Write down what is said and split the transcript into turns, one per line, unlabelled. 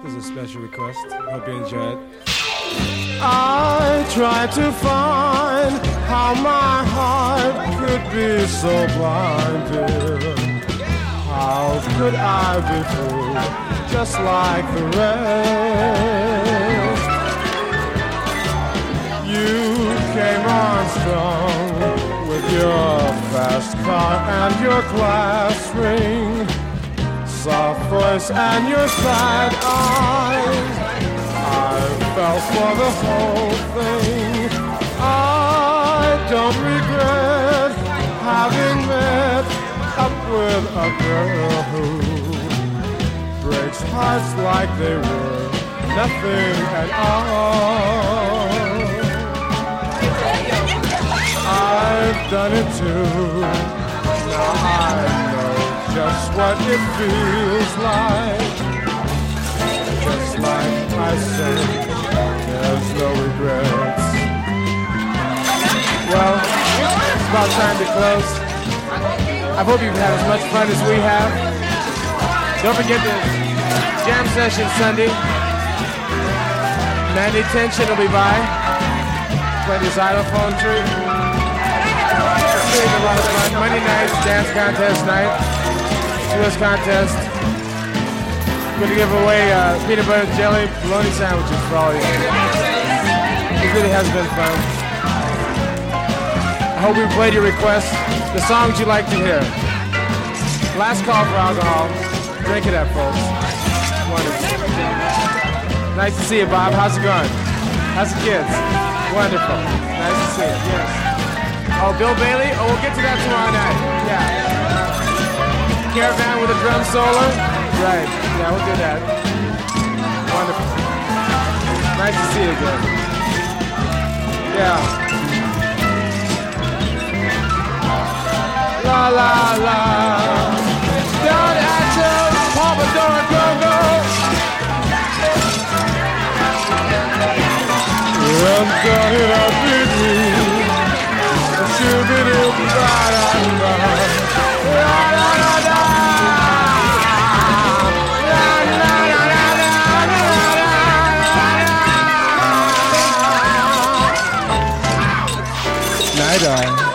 was a special request. Hope you enjoy it.
I tried to find how my heart could be so blinded. How could I be fooled just like the rest? You came on strong with your fast car and your glass ring, soft voice and your sad eyes. I fell for the whole thing. I don't regret having met up with a girl who breaks hearts like they were nothing at all. I've done it too. Now I know just what it feels like. Just like I said, there's no regrets. Well, it's about time to close. I hope you've had as much fun as we have. Don't forget the jam session Sunday. Mandy Tension will be by. Play the xylophone tree. A lot of fun. Monday night, dance contest night. US contest. We're going to give away peanut butter and jelly bologna sandwiches for all of you. It really has been fun. I hope we played your requests, the songs you like to hear. Last call for alcohol. Drink it up, folks. Wonderful. Nice to see you, Bob. How's it going? How's the kids? Wonderful. Nice to see you. Yes. Oh, Bill Bailey? Oh, we'll get to that tomorrow night. Yeah. Caravan with a drum solo? Right. Yeah, we'll do that. Wonderful. Nice to see you again. Yeah. La la la. Down at your Pompadour Go-Go. I'm turning up with me. Night-eye.